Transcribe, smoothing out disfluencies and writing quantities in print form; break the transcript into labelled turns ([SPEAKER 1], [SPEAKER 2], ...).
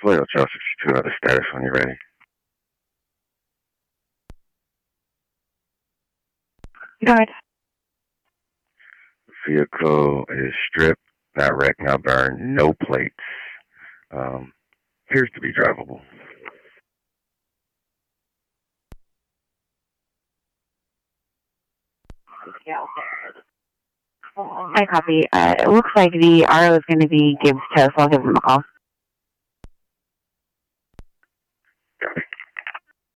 [SPEAKER 1] Toledo Trail 62 out of status when you're ready.
[SPEAKER 2] Go ahead.
[SPEAKER 1] Vehicle is stripped, not wrecked, not burned, no plates. Appears to be drivable.
[SPEAKER 2] I copy. It looks like the RO is going to be Gibbs Toast. I'll give him a call.